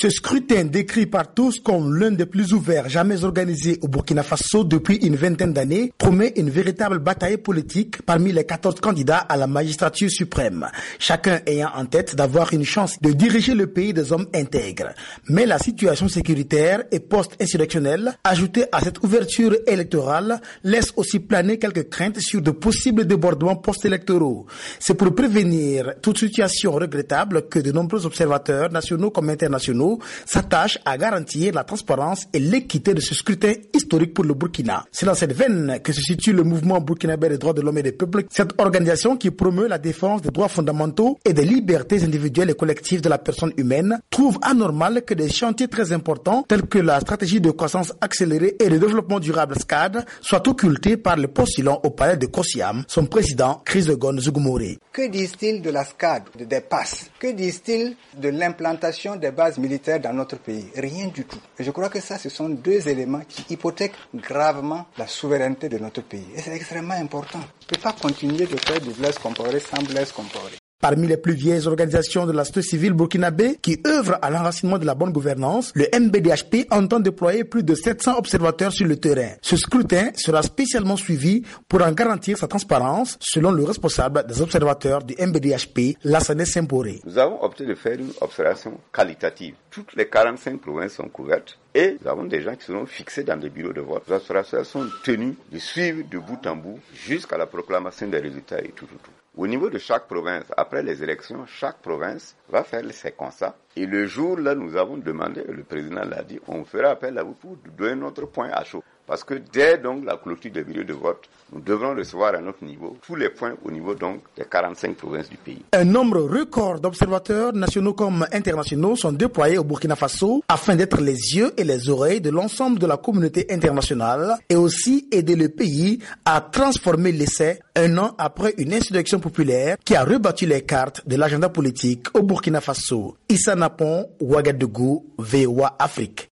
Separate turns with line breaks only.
Ce scrutin décrit par tous comme l'un des plus ouverts jamais organisés au Burkina Faso depuis une vingtaine d'années promet une véritable bataille politique parmi les 14 candidats à la magistrature suprême, chacun ayant en tête d'avoir une chance de diriger le pays des hommes intègres. Mais la situation sécuritaire et post-insurrectionnelle, ajoutée à cette ouverture électorale, laisse aussi planer quelques craintes sur de possibles débordements post-électoraux. C'est pour prévenir toute situation regrettable que de nombreux observateurs nationaux comme internationaux s'attachent à garantir la transparence et l'équité de ce scrutin historique pour le Burkina. C'est dans cette veine que se situe le mouvement burkinabé des droits de l'homme et des peuples, cette organisation qui promeut la défense des droits fondamentaux et des libertés individuelles et collectives de la personne humaine trouve anormal que des chantiers très importants tels que la stratégie de croissance accélérée et le développement durable SCAD soient occultés par le postulant au palais de Kosiam, son président Chrysogones Zougoumoré.
Que disent-ils de la SCAD, des passes? Que disent-ils de l'implantation des bases militaires dans notre pays? Rien du tout. Et je crois que ça, ce sont deux éléments qui hypothèquent gravement la souveraineté de notre pays. Et c'est extrêmement important. On ne peut pas continuer de faire du Blaise Compaoré sans Blaise Compaoré.
Parmi les plus vieilles organisations de la société civile burkinabé qui œuvrent à l'enracinement de la bonne gouvernance, le MBDHP entend déployer plus de 700 observateurs sur le terrain. Ce scrutin sera spécialement suivi pour en garantir sa transparence, selon le responsable des observateurs du MBDHP, Lassane Semporé.
Nous avons opté de faire une observation qualitative. Toutes les 45 provinces sont couvertes. Et nous avons des gens qui seront fixés dans des bureaux de vote. Les observateurs sont tenus de suivre de bout en bout jusqu'à la proclamation des résultats et tout. Au niveau de chaque province, après les élections, chaque province va faire ses constats. Et le jour là, nous avons demandé, le président l'a dit, on fera appel à vous pour donner notre point à chaud. Parce que dès donc la clôture des bureaux de vote, nous devrons recevoir à notre niveau tous les points au niveau donc des 45 provinces du pays.
Un nombre record d'observateurs nationaux comme internationaux sont déployés au Burkina Faso afin d'être les yeux et les oreilles de l'ensemble de la communauté internationale et aussi aider le pays à transformer l'essai un an après une insurrection populaire qui a rebattu les cartes de l'agenda politique au Burkina Faso. Issa Napon, Ouagadougou, VOA Afrique.